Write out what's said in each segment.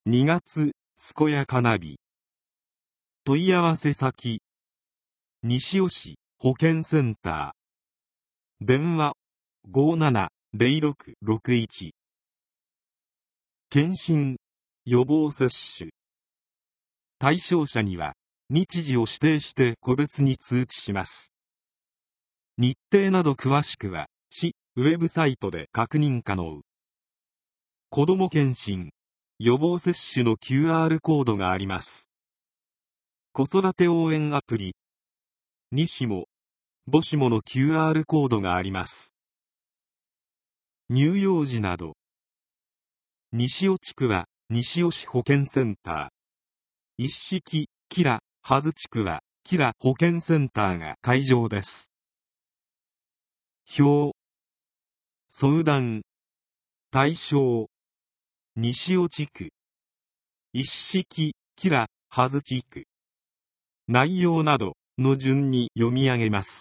2月健やかな日。問い合わせ先西尾市保健センター電話 570661 検診予防接種対象者には日時を指定して個別に通知します。日程など詳しくは市ウェブサイトで確認可能。子ども検診予防接種の QR コードがあります。子育て応援アプリ西も母子もの QR コードがあります。乳幼児など西尾地区は西尾市保健センター、一色キラ葉津地区はキラ保健センターが会場です。表相談対象西尾地区一色キラ葉津地区内容などの順に読み上げます。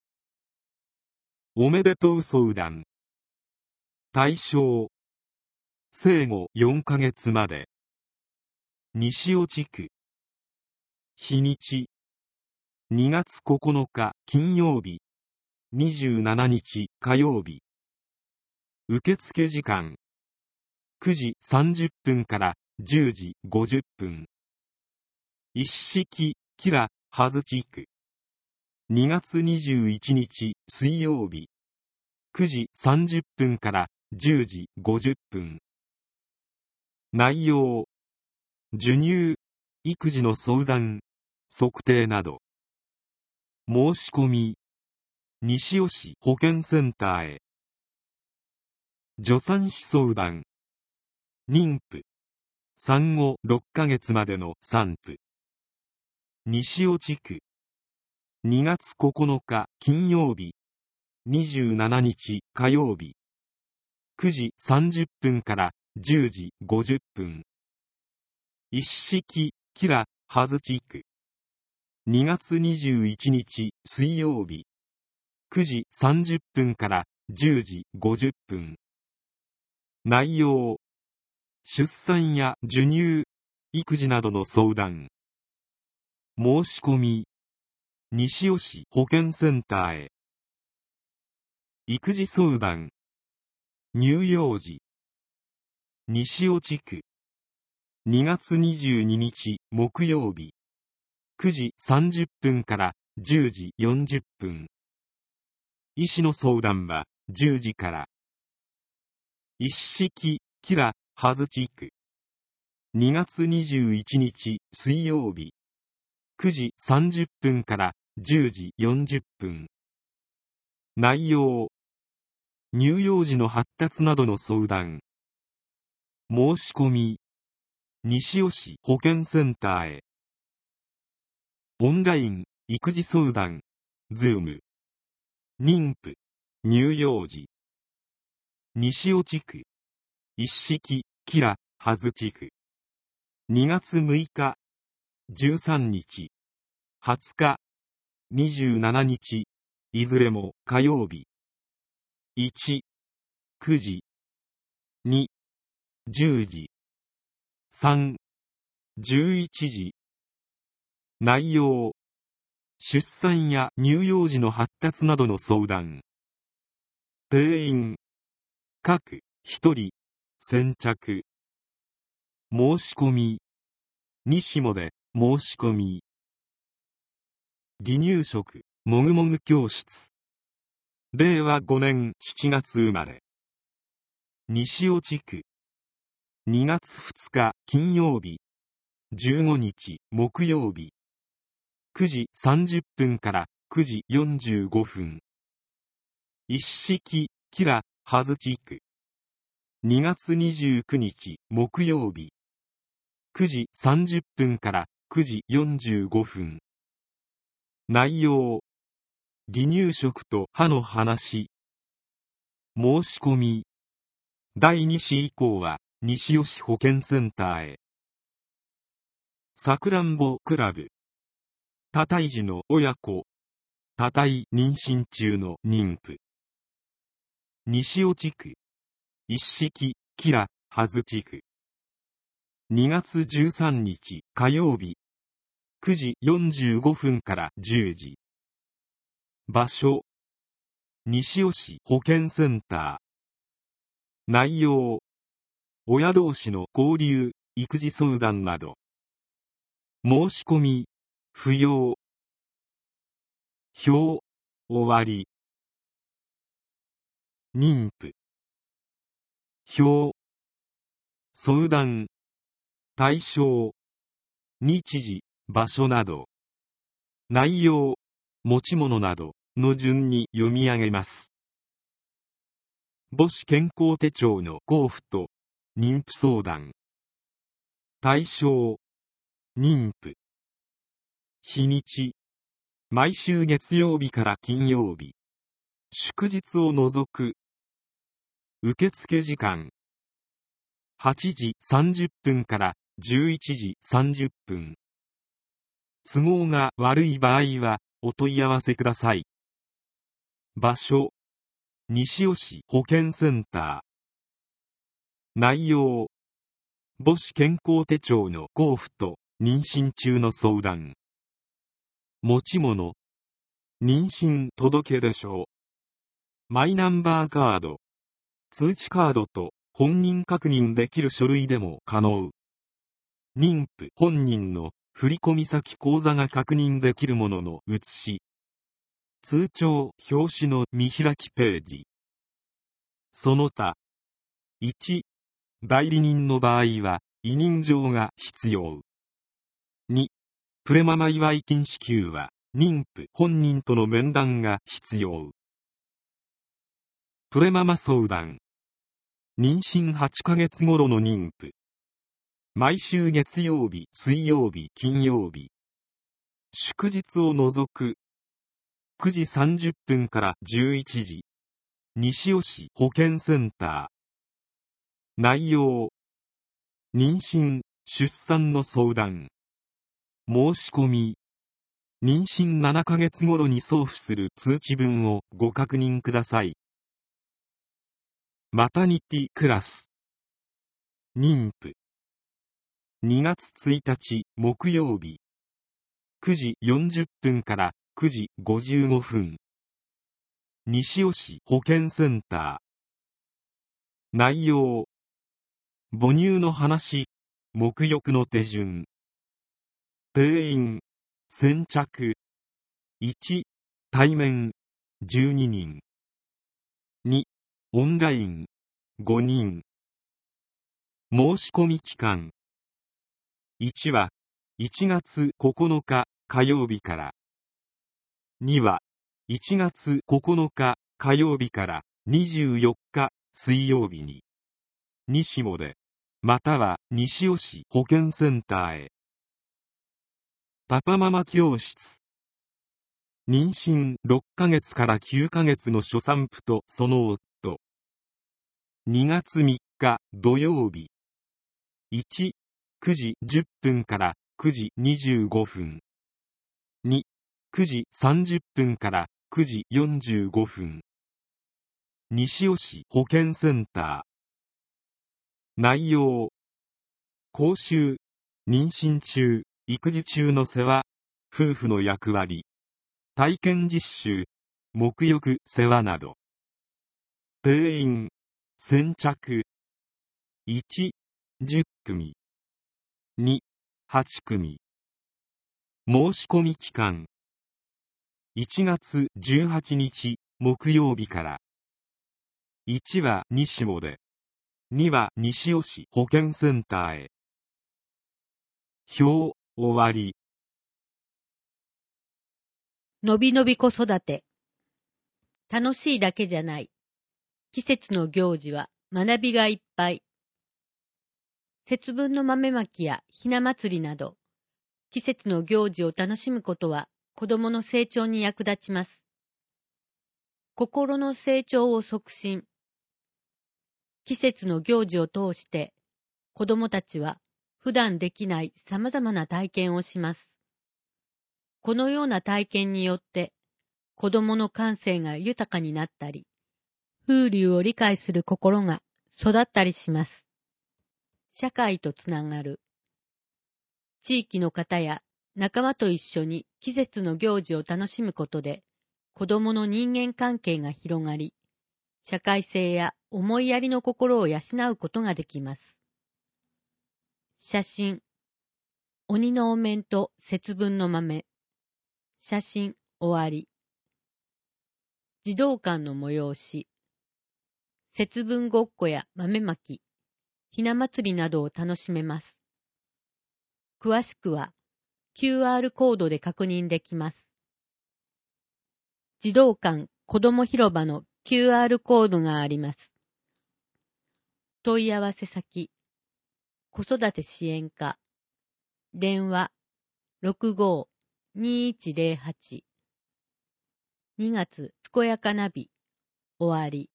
おめでとう相談対象生後4ヶ月まで西尾地区日にち2月9日金曜日27日火曜日受付時間9時30分から10時50分一色キラ葉津地区2月21日水曜日9時30分から10時50分内容授乳育児の相談測定など申し込み西尾市保健センターへ助産師相談妊婦産後6ヶ月までの産婦西尾地区2月9日金曜日27日火曜日9時30分から10時50分一色キラ葉津地区2月21日水曜日9時30分から10時50分内容出産や授乳育児などの相談申し込み西尾市保健センターへ育児相談乳幼児西尾地区2月22日木曜日9時30分から10時40分医師の相談は10時から一色キラ葉津地区2月21日水曜日9時30分から10時40分内容乳幼児の発達などの相談申し込み西尾市保健センターへオンライン育児相談 Zoom 妊婦乳幼児西尾地区一色キラ葉津地区2月6日13日20日27日いずれも火曜日1、9時2、10時3、11時内容出産や乳幼児の発達などの相談定員各1人先着申し込み西もで申し込み離乳食もぐもぐ教室令和5年7月生まれ西尾地区2月2日金曜日15日木曜日9時30分から9時45分一色キラ葉津地区2月29日木曜日9時30分から9時45分内容離乳食と歯の話申し込み第2子以降は西尾市保健センターへさくらんぼクラブ多胎児の親子多胎妊娠中の妊婦西尾地区一色キラ葉津地区 2月13日火曜日、9時45分から10時。場所、西尾市保健センター。内容、親同士の交流、育児相談など。申し込み、不要。表、終わり。妊婦。表、相談、対象、日時、場所など。内容、持ち物などの順に読み上げます。母子健康手帳の交付と妊婦相談。対象、妊婦。日にち、毎週月曜日から金曜日。祝日を除く。受付時間、8時30分から11時30分。都合が悪い場合はお問い合わせください。場所、西尾市保健センター。内容、母子健康手帳の交付と妊娠中の相談。持ち物、妊娠届出書、マイナンバーカード、通知カードと本人確認できる書類でも可能。妊婦本人の振込先口座が確認できるものの写し。通帳表紙の見開きページ。その他。1、代理人の場合は委任状が必要。2、プレママ祝い金支給は妊婦本人との面談が必要。プレママ相談。妊娠8ヶ月頃の妊婦。毎週月曜日、水曜日、金曜日。祝日を除く。9時30分から11時。西尾市保健センター。内容。妊娠、出産の相談。申し込み。妊娠7ヶ月頃に送付する通知文をご確認ください。マタニティクラス。妊婦。2月1日木曜日。9時40分から9時55分。西尾市保健センター。内容。母乳の話、沐浴の手順。定員、先着。1、対面、12人。2、オンライン、5人。申し込み期間。1は、1月9日火曜日から。2は、1月9日火曜日から24日水曜日に。西もで、または西尾市保健センターへ。パパママ教室。妊娠6ヶ月から9ヶ月の初産婦とその夫。2月3日土曜日。1、9時10分から9時25分。2、9時30分から9時45分。西尾市保健センター。内容。講習、妊娠中、育児中の世話、夫婦の役割、体験実習、沐浴世話など。定員、先着。1、10組。2、8組。申し込み期間。1月18日木曜日から。1は西もで。2は西尾市保健センターへ。表、終わり。 のびのび子育て。楽しいだけじゃない。季節の行事は学びがいっぱい。節分の豆まきやひな祭りなど、季節の行事を楽しむことは子供の成長に役立ちます。心の成長を促進。季節の行事を通して子供たちは普段できないさまざまな体験をします。このような体験によって子供の感性が豊かになったり、風流を理解する心が育ったりします。社会とつながる。 地域の方や仲間と一緒に季節の行事を楽しむことで、子供の人間関係が広がり、社会性や思いやりの心を養うことができます。写真。鬼のお面と節分の豆。写真終わり。児童館の催し。節分ごっこや豆まき、ひな祭りなどを楽しめます。詳しくは QR コードで確認できます。児童館子ども広場の QR コードがあります。問い合わせ先、子育て支援課、電話 65-2108。2月健やかな日、終わり。